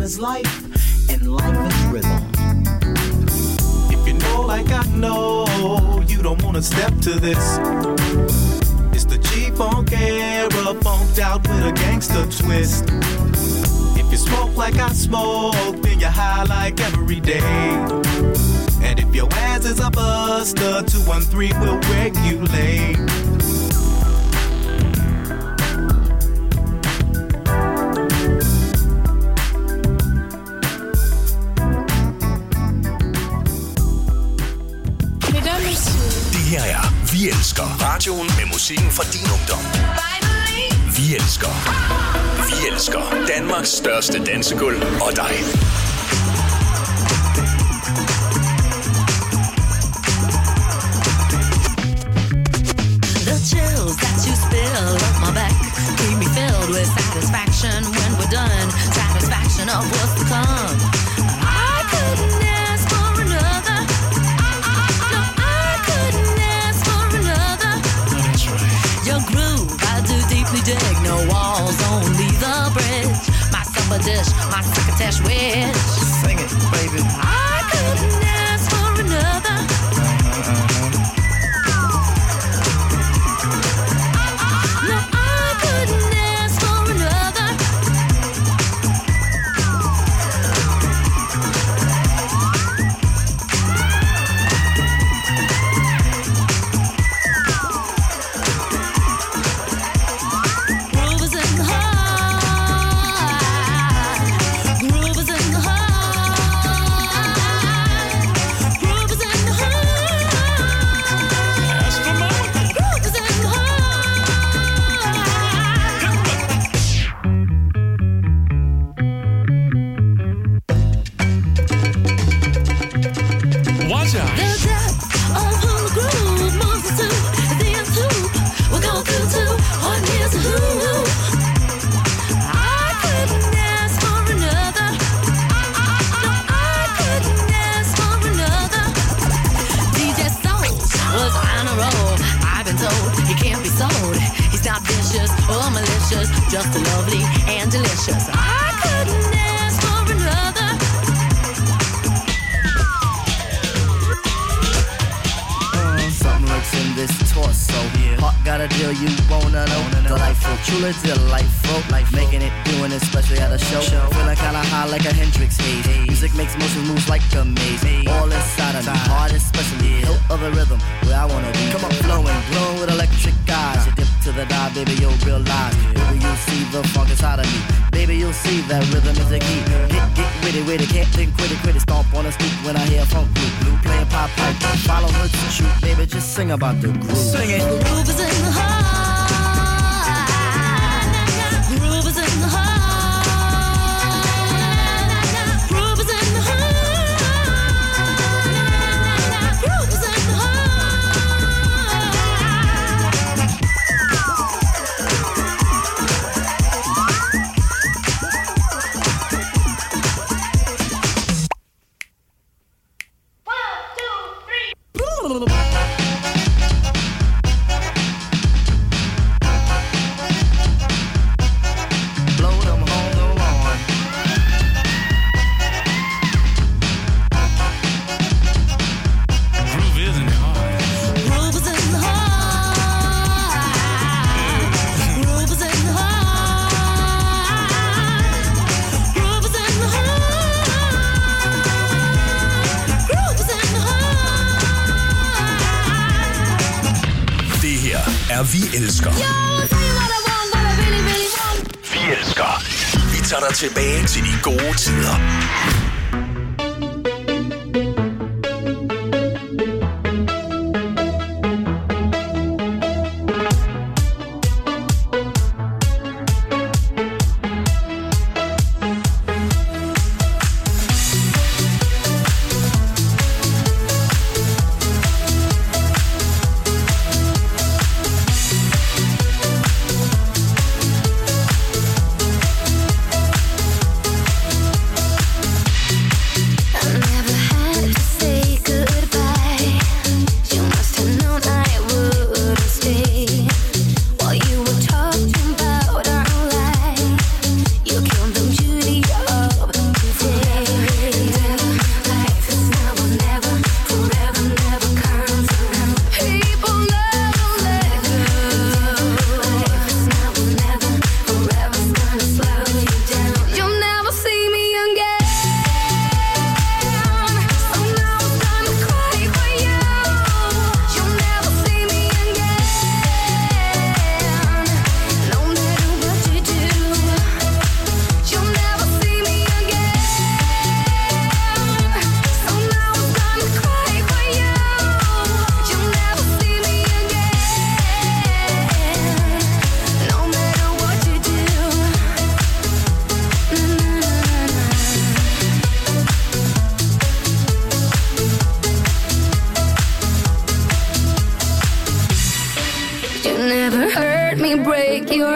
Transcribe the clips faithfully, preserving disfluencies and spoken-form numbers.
is life, and life is rhythm. If you know like I know, you don't wanna step to this. It's the G-Funk era, funked out with a gangster twist. If you smoke like I smoke, then you're high like every day. And if your ass is a buster, two one three will regulate. Det her er Vi Elsker. Radioen med musikken fra din ungdom. Vi Elsker. Vi Elsker. Danmarks største dansegulv og dig. The chills that you spill up my back keep me filled with satisfaction when we're done. Satisfaction of what's to come. I couldn't ask for another. No, I couldn't ask for another. That's right. Your groove, I do deeply dig. No walls, only the bridge. My supper dish, my succotash wish. Sing it, baby. I couldn't ask for another. No, I couldn't ask for another. Groove is in the heart. Groove is in the heart. Groove is in the heart. Groove is in the heart. Watch out. The depth of who the groove moves us to is the end hoop. We'll go through to one here's a who. I couldn't ask for another. No, I couldn't ask for another. D J Soul was on a roll. I've been told he can't be sold. He's not vicious or malicious, just lovely and delicious. I couldn't ask for another. Something lurks in this torso. Heart got a deal you wanna know. Delightful, truly delightful. Life making it, doing it, especially at a show. Feeling kinda high like a Hendrix haze. Music makes motion moves like a maze. All inside of me, heart especially. Hilt of the rhythm, where I wanna be. Come on, flowing, glowing with electric eyes. You dip to the dive, baby, you'll realize. Baby, you'll see the funk inside of me. Baby, you'll see that rhythm is the key. Get, get witty, witty, can't think, quitty, quitty. Stomp on the stoop when I hear funk blue, blue playing pop pipe. Follow her to shoot, baby, just sing about the groove. Sing it. The groove is in the heart. Groove is in the heart. Groove is in the heart. Groove is in the Blow them on the lawn. Groove is in the heart. Groove is in the heart. Groove is in the heart. Groove is in the heart. Groove is in the heart. Det her er Vi Elsker. Yo, tell you what I want, what I really, really want. Vi Elsker. Vi tager dig tilbage til de gode tider.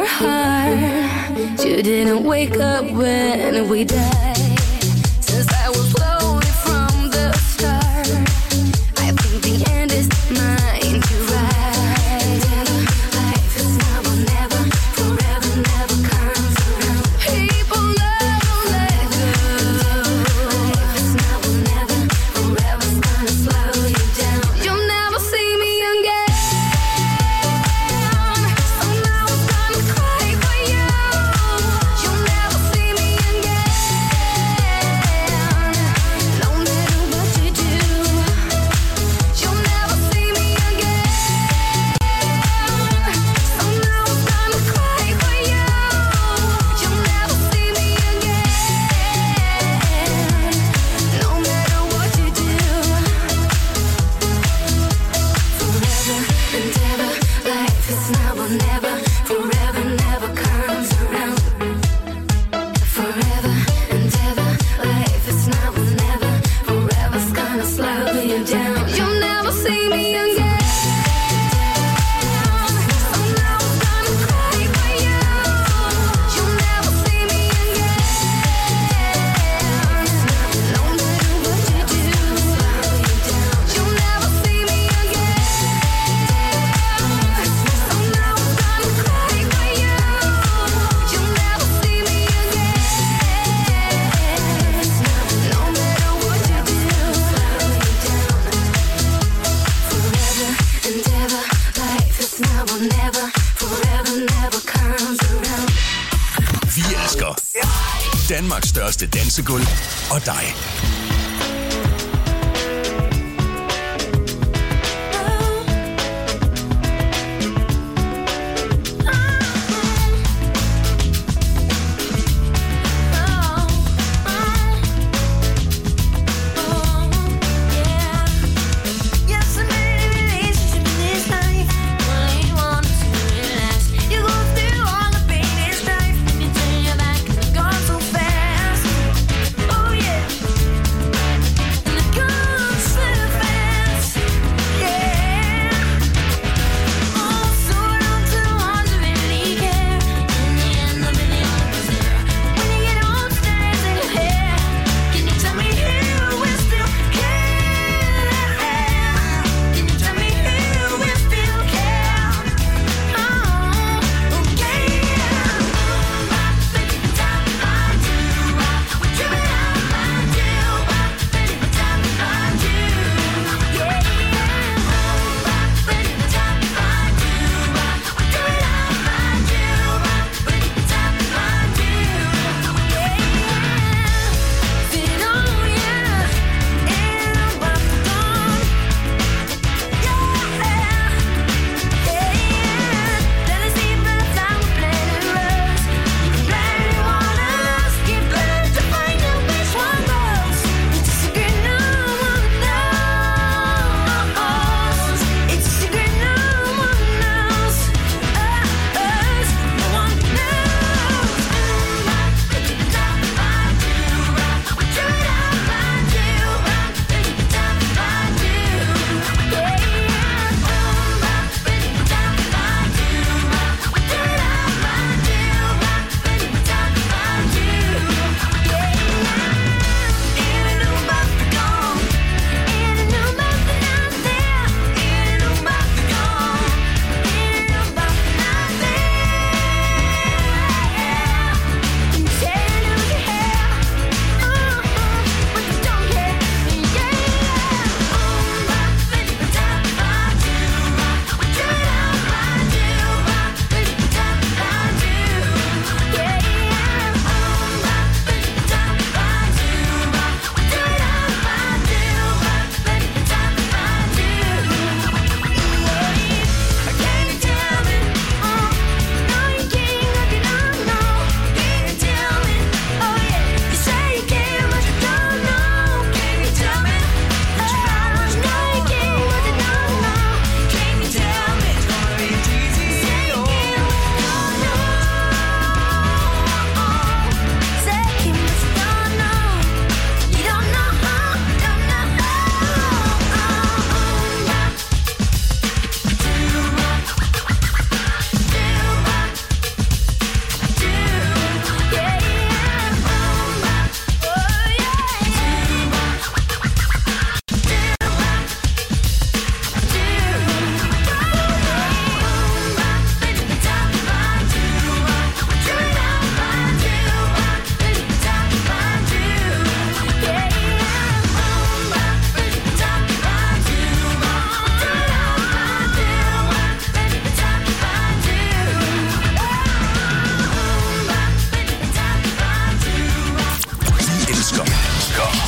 heart. You didn't wake up when we died. Since I was lonely from the start, I think the end is mine to ride. Life is now or never, forever never comes around. People never let go. Life is now or never, forever's gonna slow you down. You'll never see me again. So now I'm gonna cry for you. You'll never see me again. No matter what you do, you'll never see me again. So now I'm gonna cry for you. You'll never see me again. No matter what you do. Forever and ever, life is now or never. Forever never comes around. Forever and ever, life is now or never. Forever's gonna slow you down. You'll never see me again. So now I'm gonna cry for you. You'll never see me again. No matter what you do, you'll never see me again. So now I'm gonna cry for you. You'll never see me again. No matter what you do, forever and ever, life is now or never. Forever never comes around. Vi elsker Danmarks største dansegulv og dig. Yes, I made a relationship in this life. Only one to last. You go through all the pain and strife, and you turn your back and it's gone so fast. Oh yeah.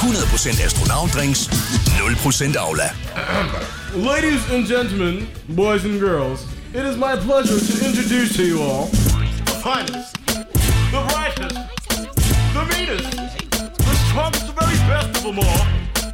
hundrede procent astronautdrinks, nul procent Aula. Ladies and gentlemen, boys and girls, it is my pleasure to introduce to you all the finest, the brightest, the meanest, the strongest, the very best of them all,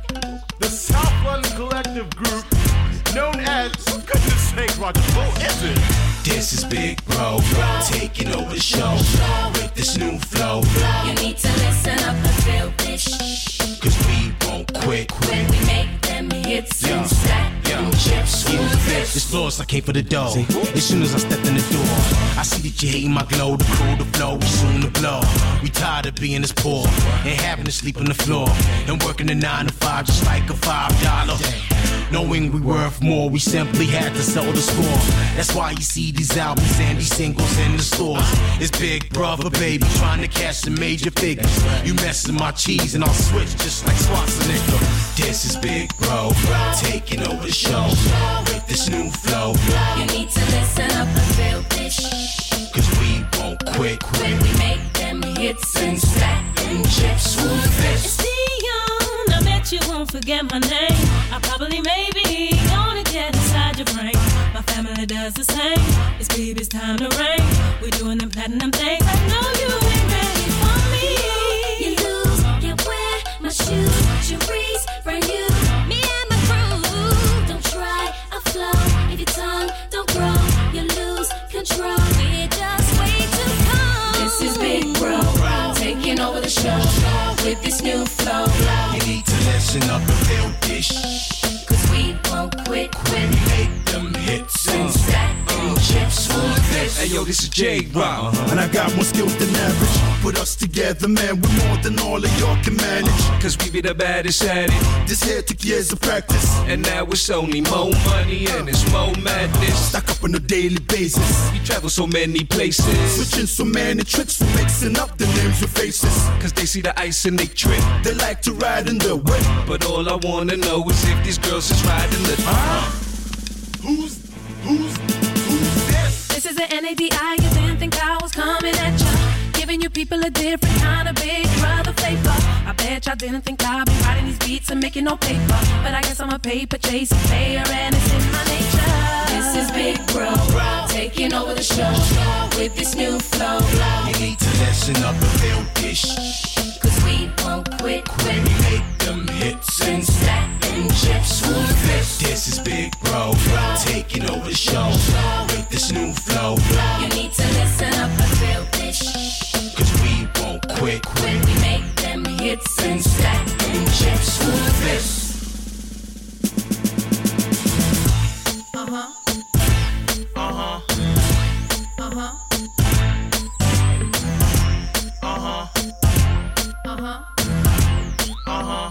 the South London Collective Group, known as, goodness sake, Roger, who is it? This is Big Bro, taking over the show with this new flow. You need to listen up and feel this. Cause we won't quit. When we make them hits and stack them chips with this. This floor's like came for the dough. As soon as I stepped in the door, I see that you hating my glow. The crew, the flow, we soon to blow. We tired of being this poor and having to sleep on the floor and working a nine to five just like a five dollar. Knowing we worth more, we simply had to sell the score. That's why you see these albums and these singles in the stores. It's Big Brother, baby, trying to cash some major figures. You messing my cheese and I'll switch just like Schwarzenegger. This is Big Bro, taking over the show with this new flow. You need to listen up and feel this. Cause we won't quit. When we make them hits and stack them chips with this. It's Dion, I bet you won't forget my name. I probably maybe gonna get inside your brain. My family does the same. It's baby's time to reign. We're doing them platinum things. I know you ain't ready for me. You lose, can't wear my shoes. Cherise, brand new. Me and my crew. Don't try, I'll flow. If your tongue don't grow, you lose control. We're just way too cold. This is Big Bro, taking over the show with this new flow. You need to listen up and feel this. Cause we won't quit. When we make them hits and stack them chips with this. Hey yo, this is J-Rock, uh-huh. And I got more skills than average. Put us together, man, we're more than all of y'all can manage. Cause we be the baddest at it. This here took years of practice, and now it's only more money and it's more madness. Stack up on a daily basis. We travel so many places, switching so many tricks, we're mixing up the names with faces. Cause they see the ice and they trip. They like to ride in the whip, but all I wanna know is if these girls is riding the huh? Who's, who's, who's this? This is the N A D I, you didn't think I was coming at ya. Giving you people a different kind of Big Brother flavor. I bet y'all didn't think I'd be writing these beats and making no paper. But I guess I'm a paper chasing player and it's in my nature. This is Big Bro, taking over the show with this new flow. You need to listen up and feel this. Cause we won't quit. When we make them hits and stack them chips with this. This is Big Bro, taking over the show with this new flow. You need to listen up and feel this. Cause we won't quit. When we make them hits and stack them chips with this. Uh-huh. Uh-huh. Uh-huh. Uh-huh. Uh-huh. Uh-huh.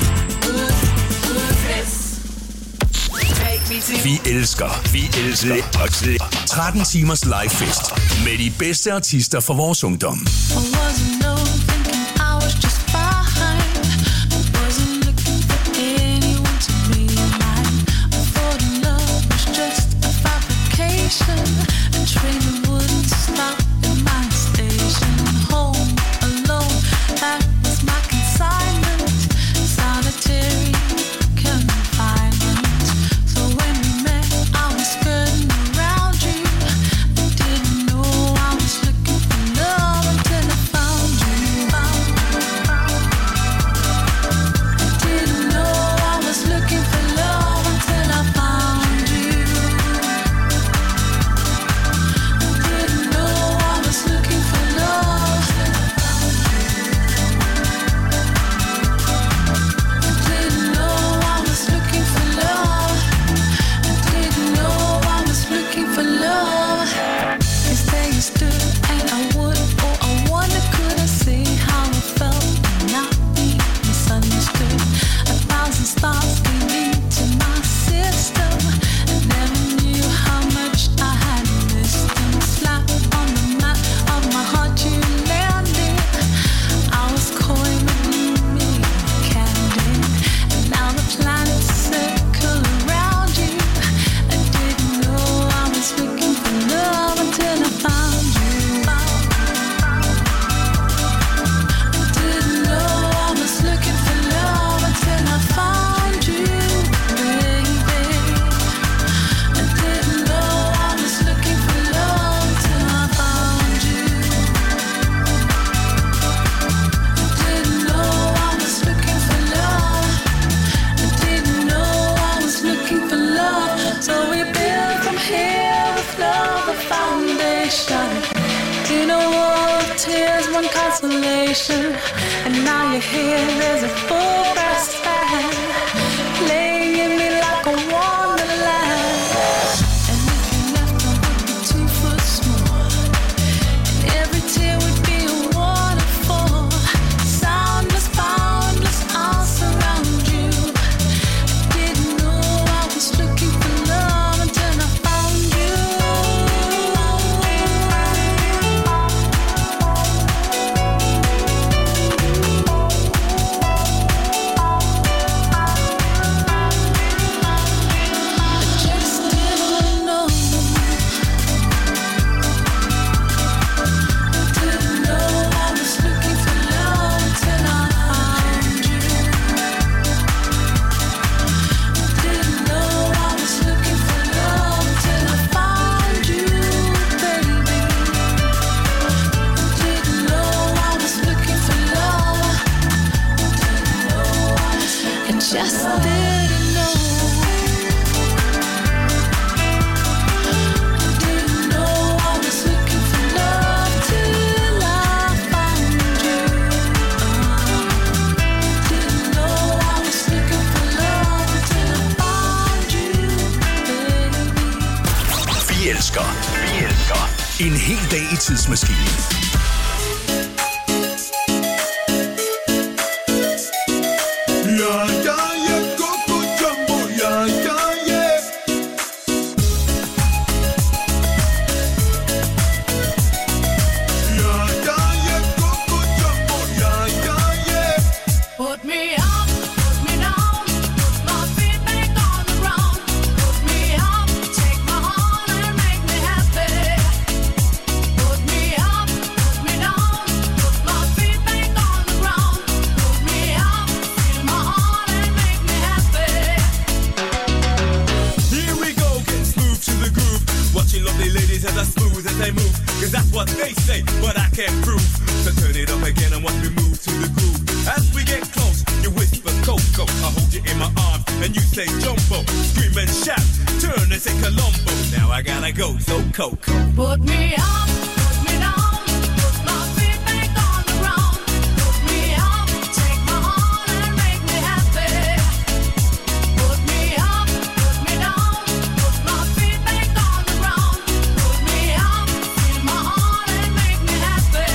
Vi elsker, vi elsker tretten timers livefest med de bedste artister fra vores ungdom. Found isolation, and now you're here, there's a full breast fan laying in me like a wonderland. And if you left, I would be two foot small, and every tear would be a waterfall. Soundless, boundless, all surround you. I didn't know I was looking for love until I found you. Just didn't know. Didn't know I was looking for love till I found you. Didn't know I was looking for love till I found you, baby. Vi elsker. Vi elsker. En hel dag i tidsmaskinen. Put me up, put me down, put my feet back on the ground. Put me up, take my heart and make me happy. Put me up, put me down, put my feet back on the ground. Put me up, feel my heart and make me happy. Here we go, get smooth to the groove. Watching lovely ladies as I smooth as they move. Cause that's what they say, but I can't prove. So turn it up again and watch me move to the groove. As we get close, you whisper Coco. I hold you in my arms and you say Jumbo. Scream and shout, turn and say Colombo. Now I gotta go, so Coco. Put me up, put me down, put my feet back on the ground. Put me up, take my heart and make me happy. Put me up, put me down, put my feet back on the ground. Put me up, feel my heart and make me happy.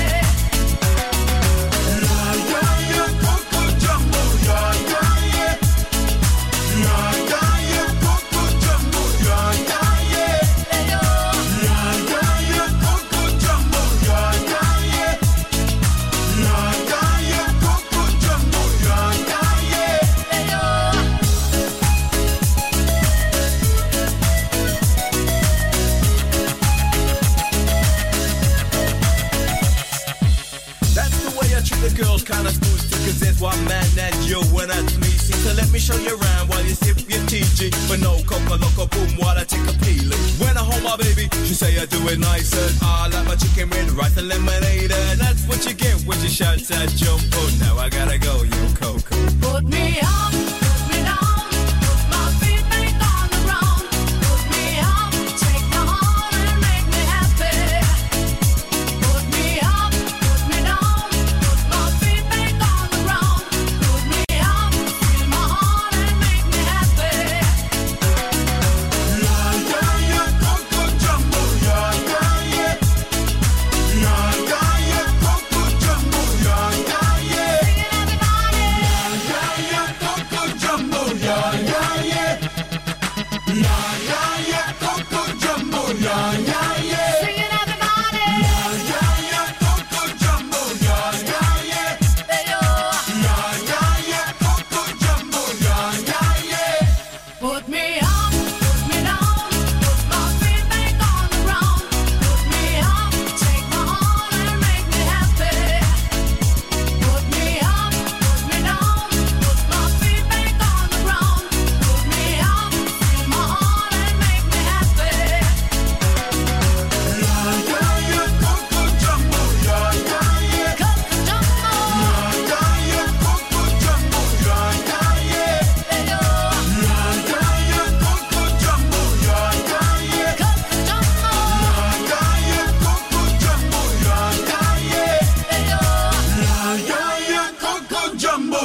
That's the way I treat the girls, kinda smooth too. Cause there's one man that you and that's me. See, so let me show you around while you sip your T G. But no coca loco boom while I take a peeling. When I hold my baby, she say I do it nicer. I like my chicken with rice and lemonade. And that's what you get when you shout that Jumbo. Now I gotta go, yo Coco. Put me up, put me down, put my feet back on the ground. Put me up, take my heart and make me happy. Put me up, put me down, put my feet back on the ground. Put me up, feel my heart and make me happy. Coco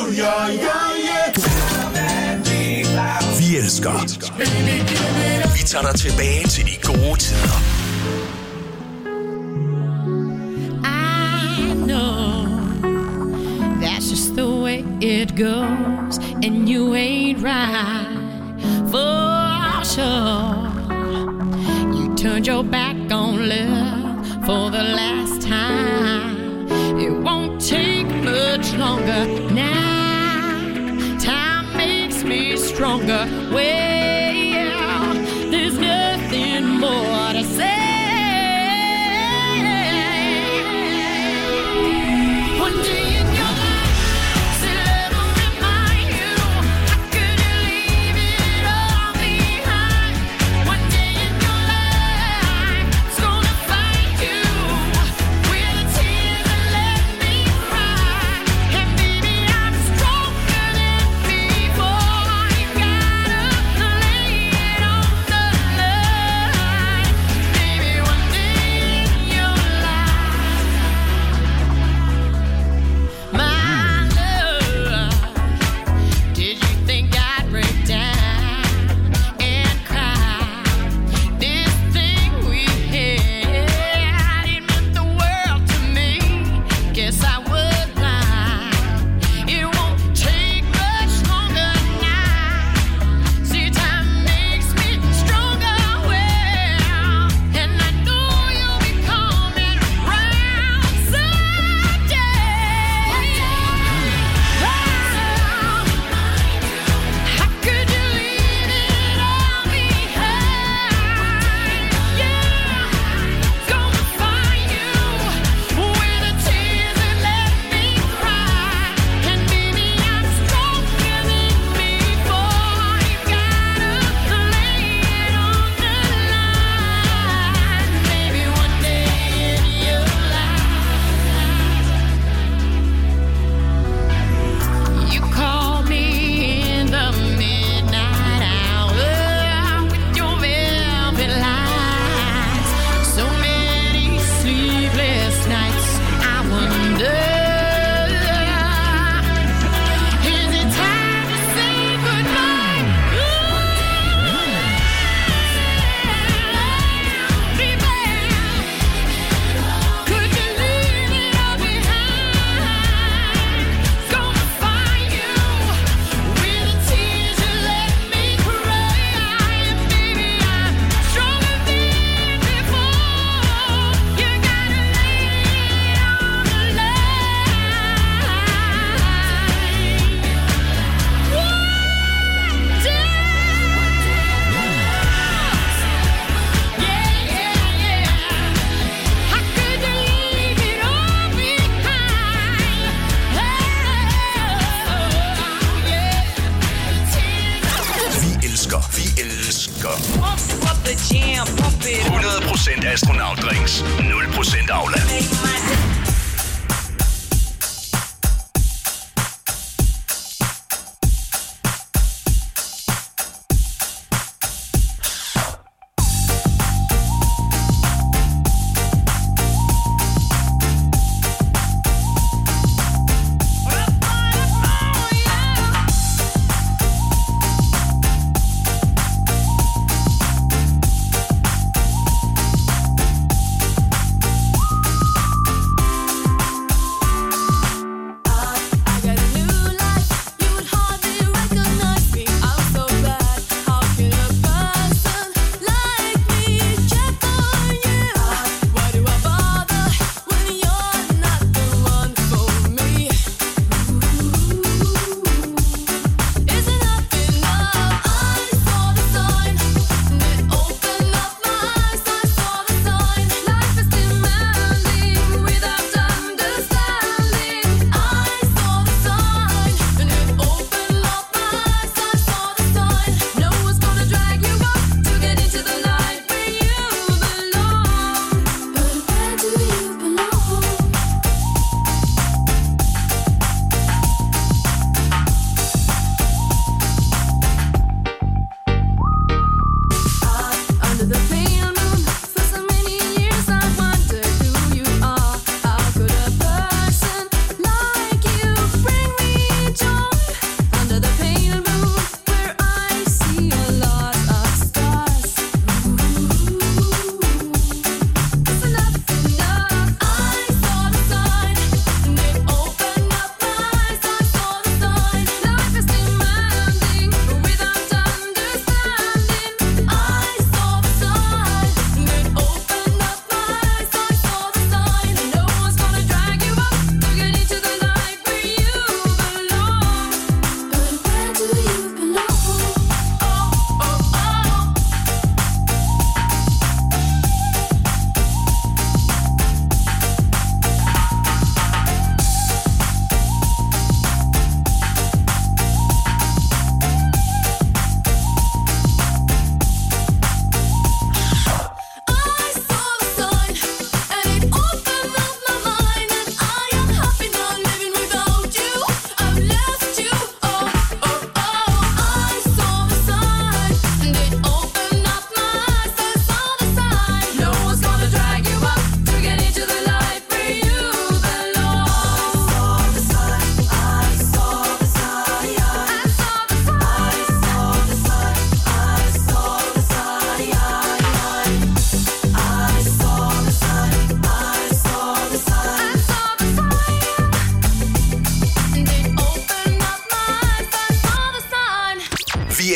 yeah, yeah, yeah. Vi elsker. Vi tager dig tilbage til de gode tider. I know that's just the way it goes, and you ain't right for sure. You turned your back on love for the last time. It won't take much longer now. Time makes me stronger. Well, there's nothing more to say. One day in your life, still ever remind you, how could you leave it all behind? One day in your life, it's gonna find you with the tears that let me cry. And baby, I'm stronger than before. You gotta lay it on the line. Baby, one day in your life, my love, did you think I'd break down and cry? This thing we had, it meant the world to me. Guess I was blind. It won't take much longer now. See, time makes me stronger. Well, and I know you'll be coming round someday. How could you leave it all behind? Yeah, gonna find you with the tears that let me cry. And baby, I'm stronger than before. You gotta lay it on the line. Maybe one day in your life, you call me in the midnight hour with your velvet lights. So many sleepless nights, I wonder, is it time to say goodbye? Baby, could you leave it all behind? Gonna find you with the tears you let me cry. And baby, I'm stronger than before. You gotta lay it on the line. One day, yeah, yeah, yeah. How could you leave it all behind? Oh, yeah. Vi elsker. Vi elsker. Pump up the jam, pump it up. hundrede procent astronautdrinks. nul procent Aula. Make my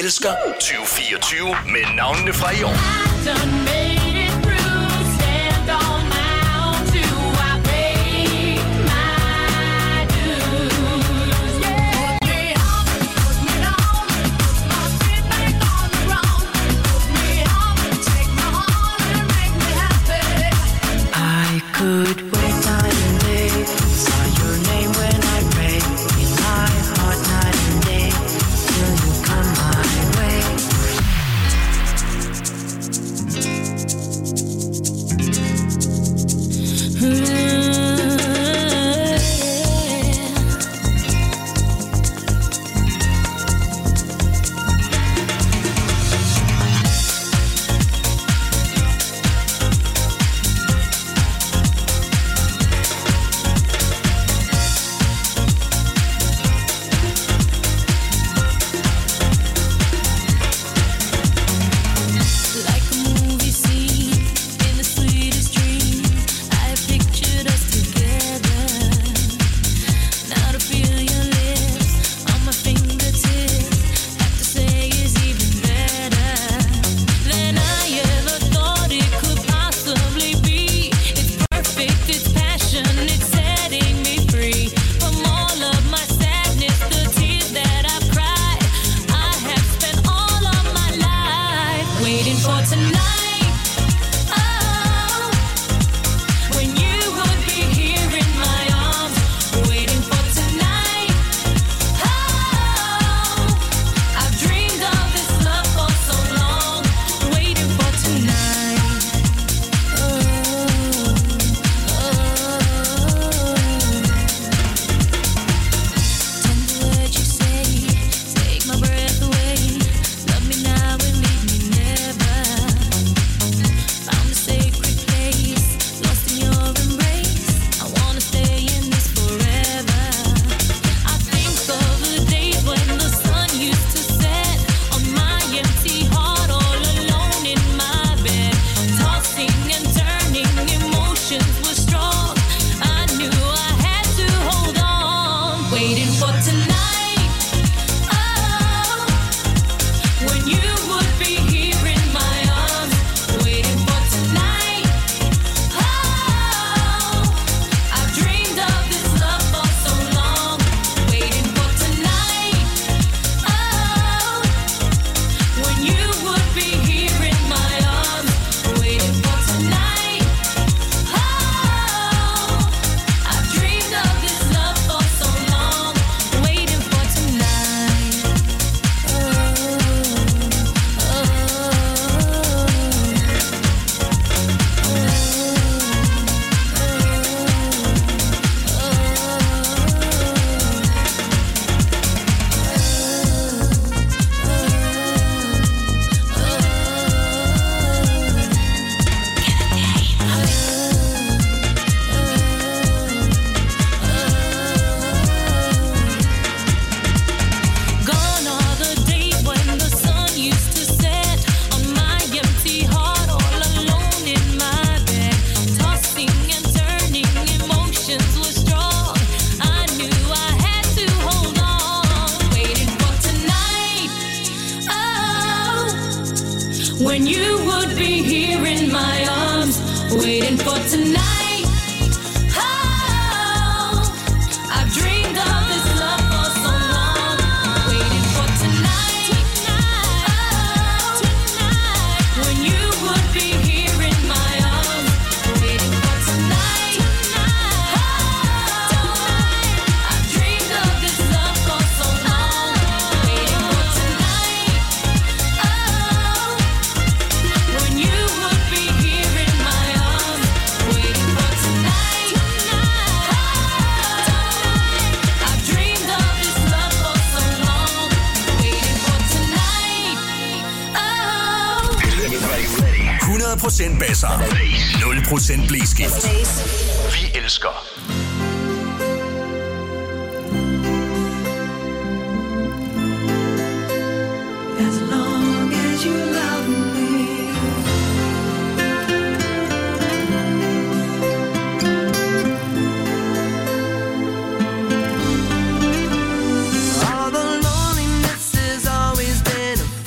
elsker tyve fireogtyve med navnene fra i år. Could wait night and day, saw your name when I pray, in my heart night and day, till you come my way. when you would be here in my arms, waiting for tonight. Oh, I've dreamed of this love for so long, waiting for tonight. Oh, tonight, when you would be here in my arms, waiting for tonight. Oh, tonight, I've dreamed of this love for so long, waiting for tonight. Oh, when you would be here in my arms, waiting for tonight. Oh, I've dreamed of this love for so long, waiting for tonight. Oh. hundrede procent basser. nul procent blæskift. Vi elsker. As long as you love me. All the loneliness has always been a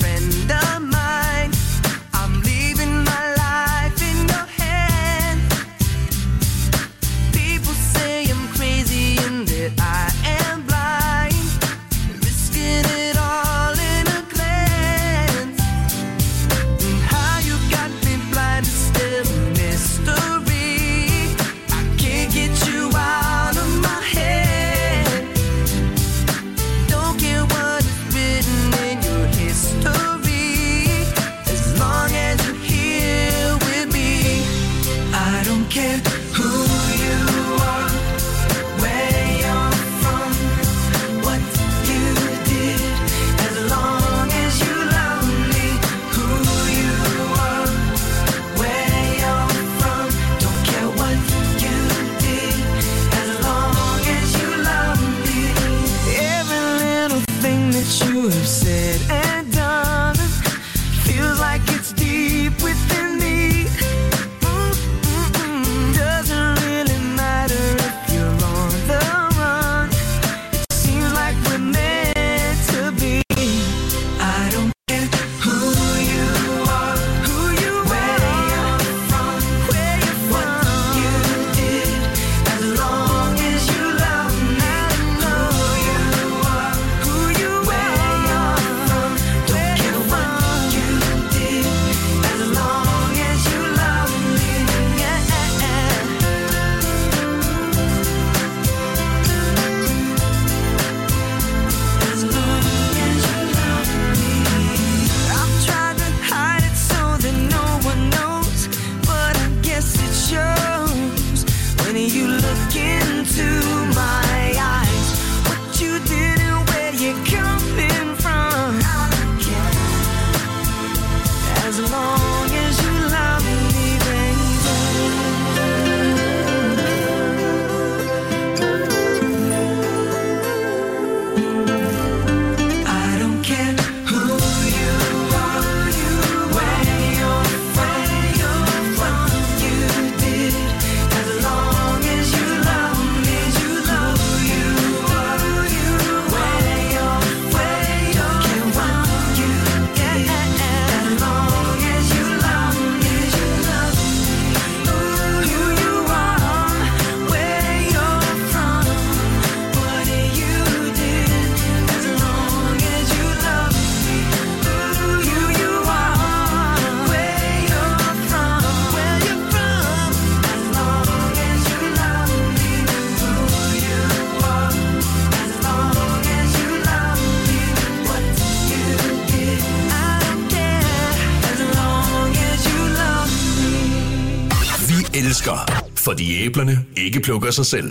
elsker, fordi æblerne ikke plukker sig selv.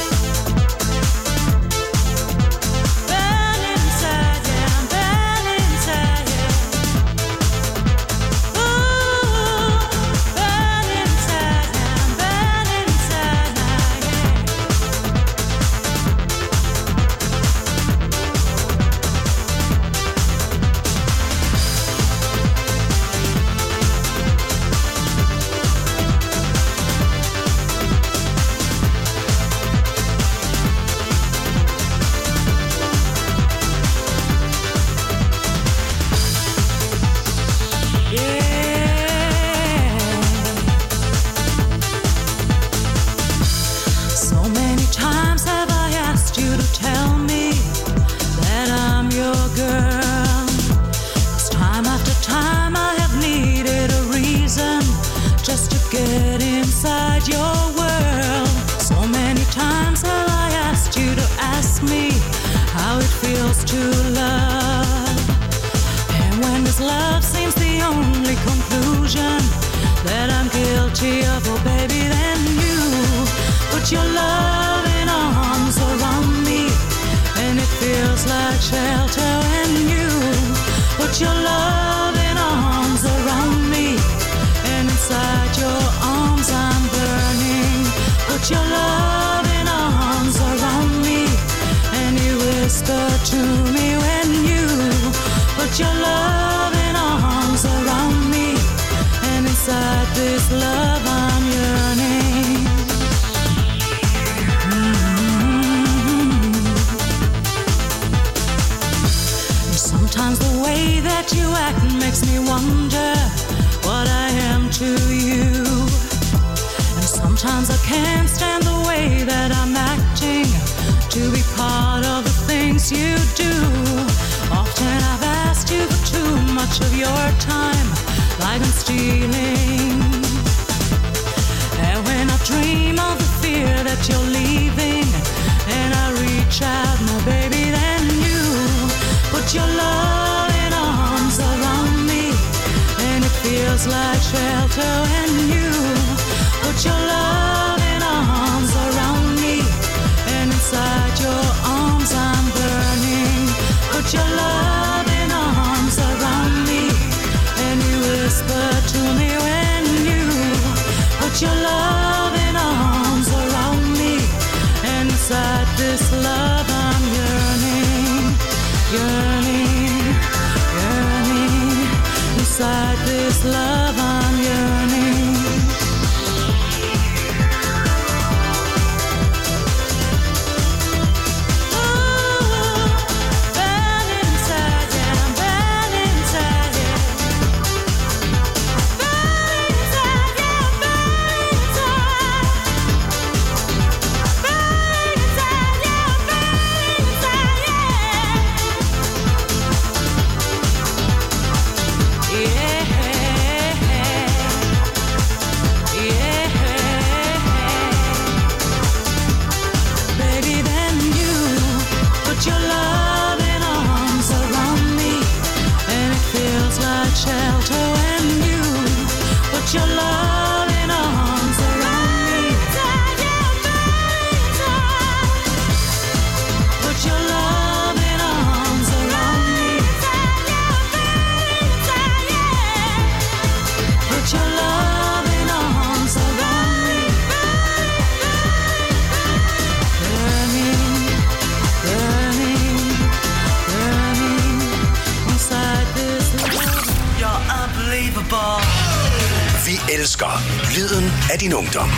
Elsker lyden af din ungdom.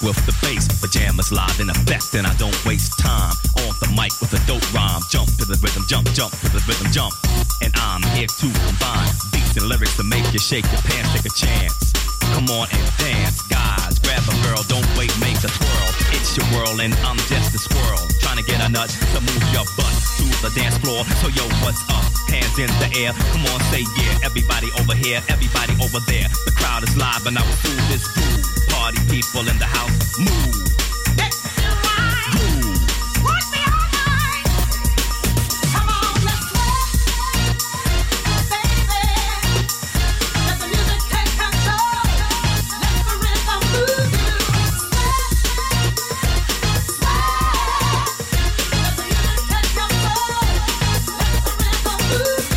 with the bass. Pajamas live in effect, and I don't waste time. On the mic with a dope rhyme. Jump to the rhythm, jump, jump to the rhythm, jump. And I'm here to combine beats and lyrics to make you shake your pants, take a chance. Come on and dance, guys. Grab a girl, don't wait, make a twirl. It's your world and I'm just a squirrel. Trying to get a nut to move your butt to the dance floor. So yo, what's up? Hands in the air. Come on, say yeah. Everybody over here, everybody over there. The crowd is live and I will do this groove. Party people in the house, move. Let's do right. Groove. Watch me all night. Come on, let's sweat. Baby. Let the music take control. Let the rhythm move you. Sweat. Sweat. Let the music take control. Let the rhythm move you.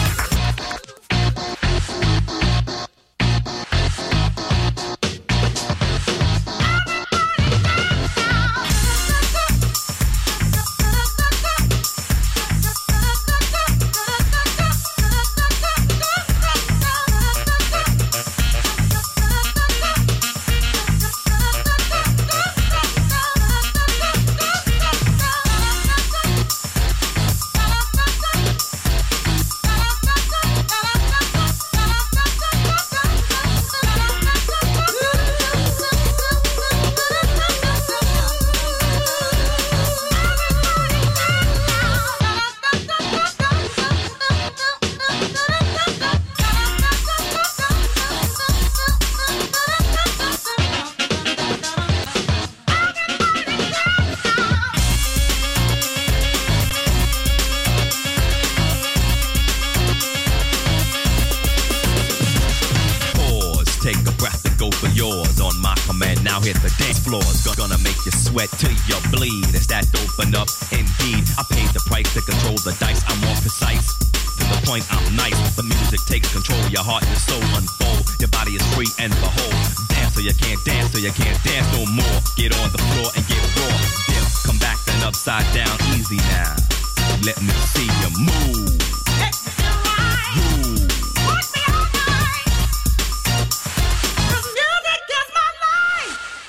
Sweat till you bleed. Is that open up? Indeed, I paid the price to control the dice. I'm more precise. To the point, I'm nice. The music takes control. Your heart and your soul unfold. Your body is free and behold. Dance so you can't dance, so you can't dance no more. Get on the floor and get raw. Dip, come back then upside down. Easy now. Let me see you move. Let's do right. Move. Watch me all night. 'Cause music is my life.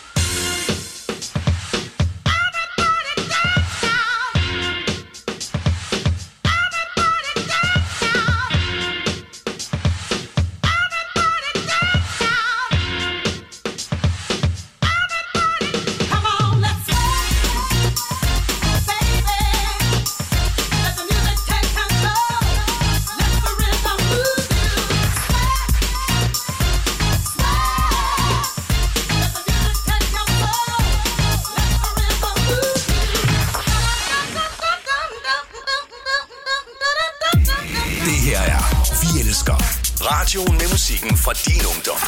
Radioen med musikken fra din ungdom.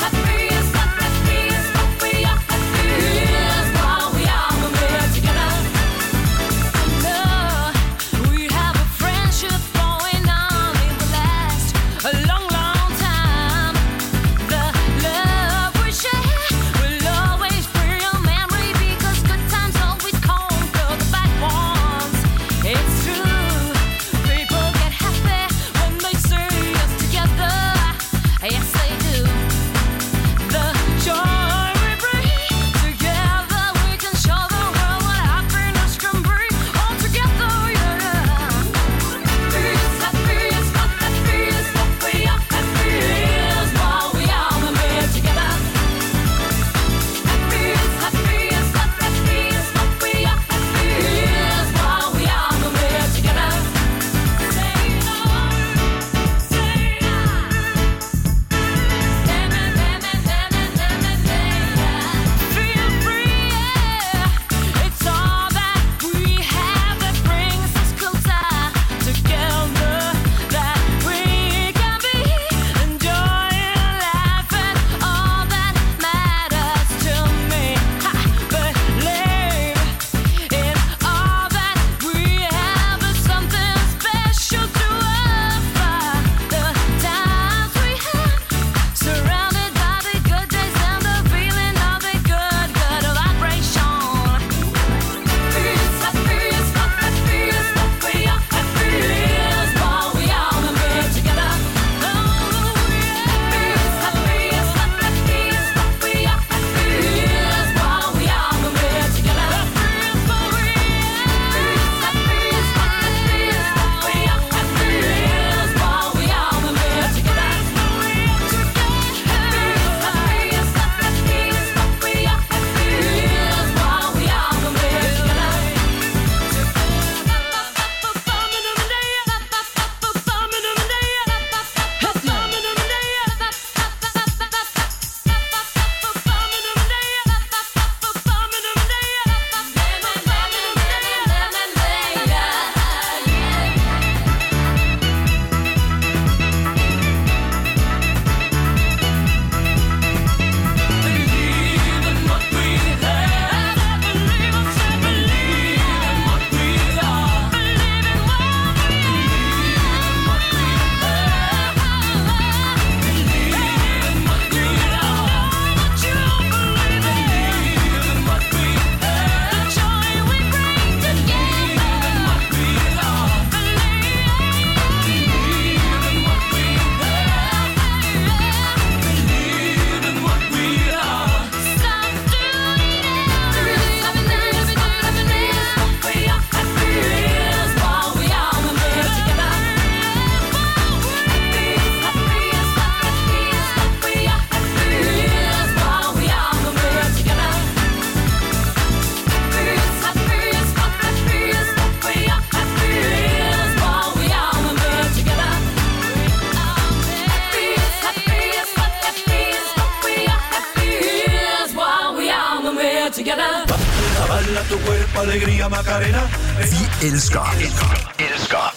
Together. cuerpo, alegría, Macarena. Vi elsker, elsker, elsker.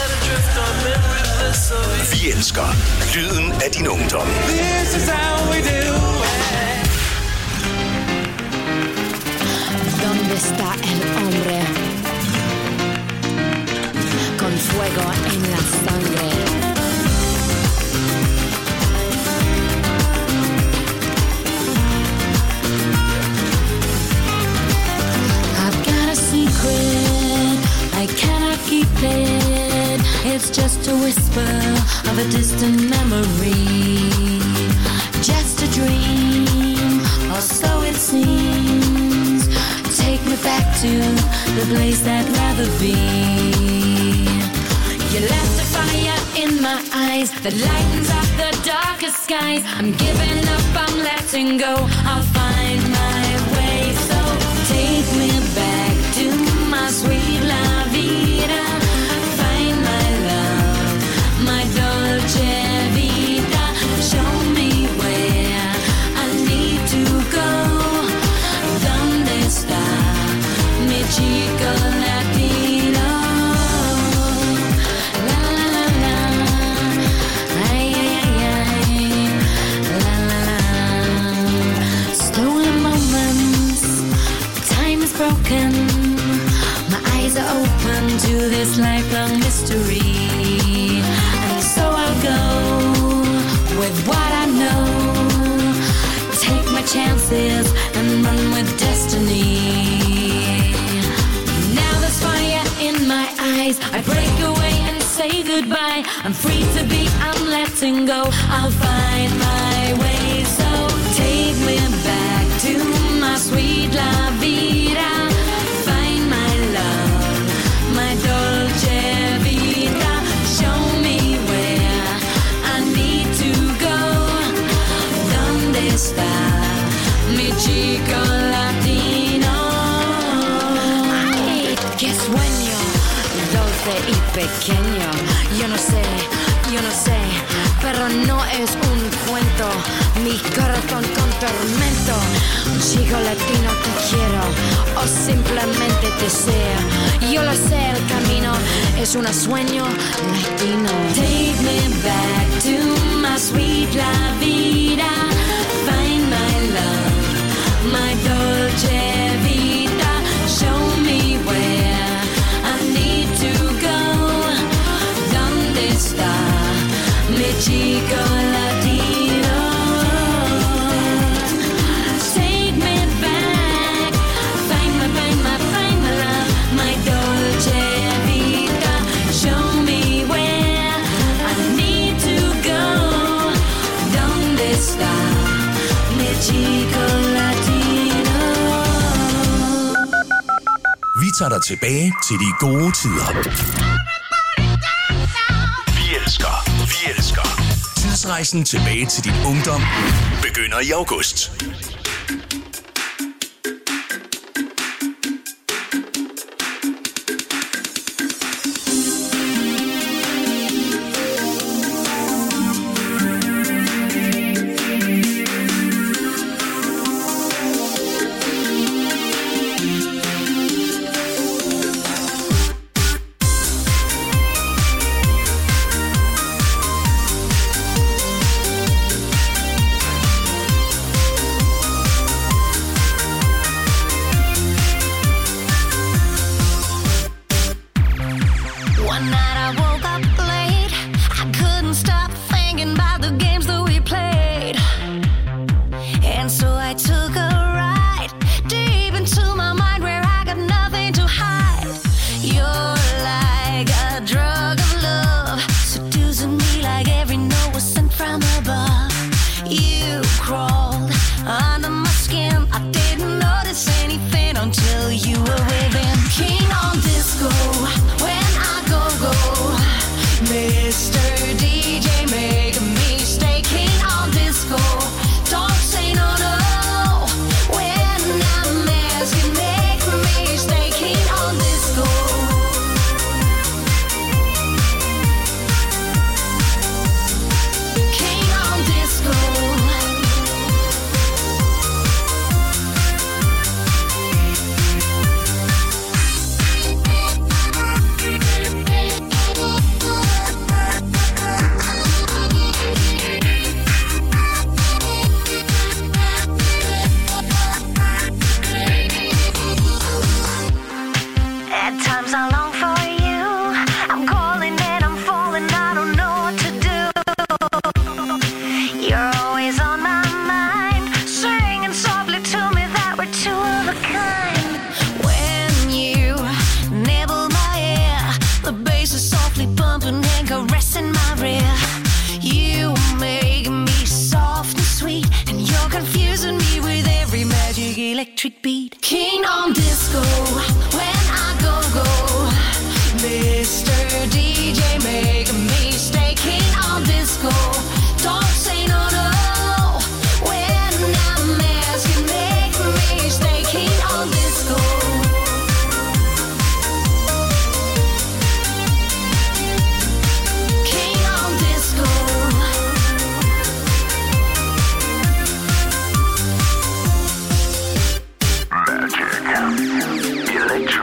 Vi elsker lyden af din ungdom. This is how we do it. ¿Dónde está el hombre con fuego en la sangre? I've got a secret I cannot keep it. It's just a whisper of a distant memory, just a dream, or so it seems. Take me back to the place I'd rather be. You left a fire in my eyes that lightens up the darkest skies. I'm giving up, I'm letting go. I'll find my way. So take me back to my sweet la vida. Find my love, my dolce vita. Show me where I need to go. ¿Dónde está mi chico latino? La la la la, ay ay ay ay, la la la. Stolen moments, time is broken. My eyes are open to this lifelong mystery, and so I'll go with what I know. Take my chances and run with destiny. Now there's fire in my eyes. I break away and say goodbye. I'm free to be, I'm letting go. I'll find my way. So take me back to my sweet la vida. Find my love, my dolce vita. Show me where I need to go. ¿Dónde está mi chico latino? Ay, qué sueño dulce y pequeño. Yo no sé, yo no sé, pero no es un cuento. Mi corazón con tormento. Un chico latino te quiero o simplemente te deseo. Yo lo sé, el camino es un sueño latino. Take me back to my sweet la vida. Find my love, my dolce vita. Show me where I need to go. ¿Dónde está mi chico latino? Take me back. Find my, find my, find my love, my dolce vita. Show me where I need to go. ¿Dónde está mi chico latino? Vi tager dig tilbage til de gode tider. Vi elsker, vi elsker. Tidsrejsen tilbage til din ungdom begynder i august.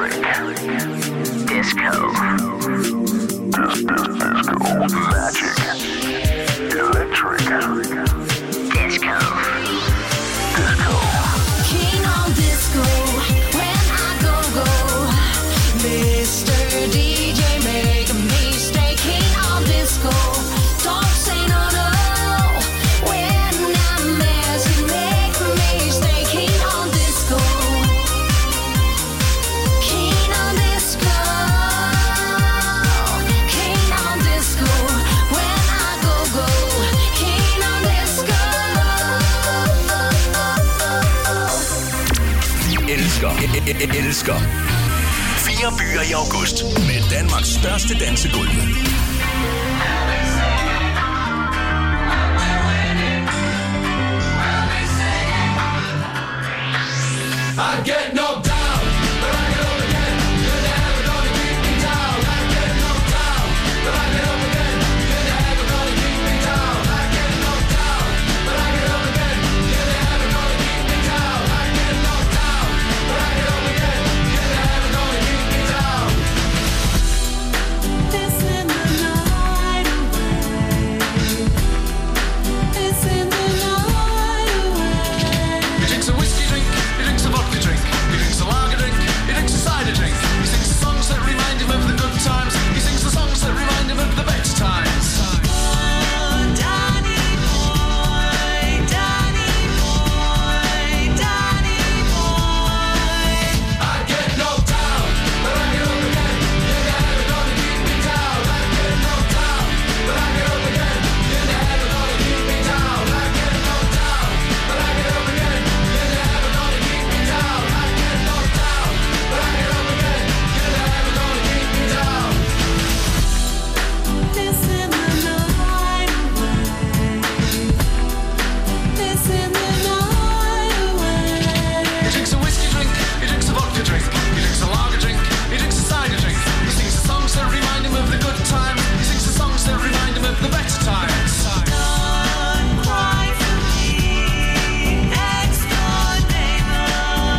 Disco. Dis, dis, disco. Magic. Electric. Disco. Disco. King on disco. When I go, go. Mister D J, make me stay king on disco. Don't say no, no. When I'm there, you make me stay king on disco. King on disco. King on disco. When I go, go. King on disco. Elsker. Elsker. Fire byer i august med Danmarks største dansegulv. I get knocked down, but I get up again. You're never gonna keep me down. I get knocked down, but I get up again. You're never gonna keep me down. I get knocked down, but I get up again. You're never gonna keep me down. I get knocked down, but I get up again. You're never gonna keep me down. It's in the night away. It's in the night away. He drinks a whiskey drink, he drinks a vodka drink, he drinks a lager drink, he drinks a cider drink. He sings the songs that remind him of the good times. He sings the songs that remind him of the better times. Oh, Danny boy, Danny boy, Danny boy. I get knocked down, but I get up again. You're never gonna keep me down. I get knocked down, but I get up again. You're never gonna keep me down. I get knocked down, but I get up again. You're never gonna keep me down. I get knocked down, but I get up again. You're never gonna keep me down. It's in the night away. It's in the night away. He drinks a whiskey drink, he drinks a vodka drink, he drinks a lager drink, he drinks a cider drink. He sings the songs that remind him of the good times. He sings the songs that remind him of the better times. Don't cry for me, next door neighbor.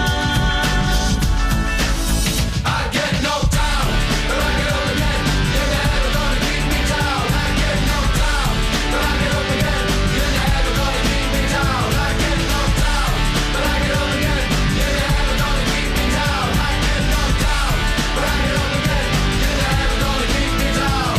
I get knocked down, but I get up again. You're never gonna keep me down. I get knocked down, but I get up again. You're never gonna keep me down. I get knocked down, but I get up again. You're never gonna keep me down. I get knocked down, but I get up again. You're never gonna keep me down.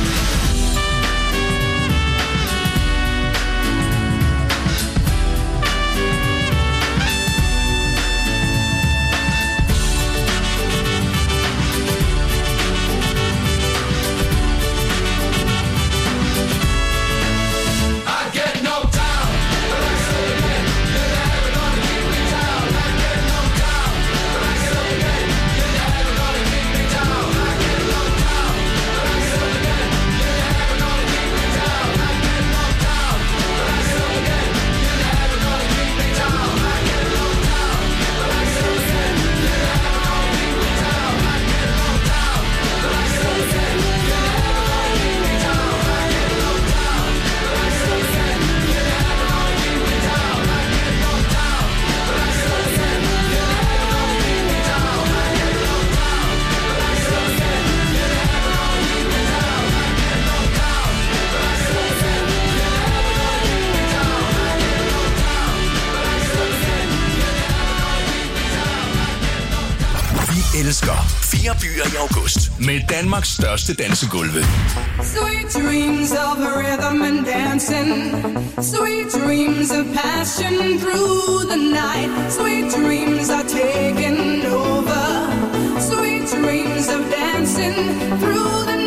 I get knocked down, but I get up again. You're never gonna keep me down. I get knocked down, but I get up again. You're never gonna keep me down. I get knocked down, but I get up again. You're never gonna keep me down. I get knocked down, but I get up again. You're never gonna keep me down. I get knocked down, but I get up again. You're never gonna keep me down. I get knocked down, but I get up again. You're never gonna keep me down. I get knocked down, but I get up again. You're never gonna keep me down. I get knocked down, but I get up again. You're never gonna keep me down. I get knocked down, but I get up again. You're never gonna keep me down. I get knocked down, but I get up again. You're never gonna keep me down. I get knocked down, but I get up again. You're never gonna keep me down. Vi elsker fire byer i august med Danmarks største dansegulve. Sweet dreams of rhythm and dancing, sweet dreams of passion through the night, sweet dreams are taking over, sweet dreams of dancing through the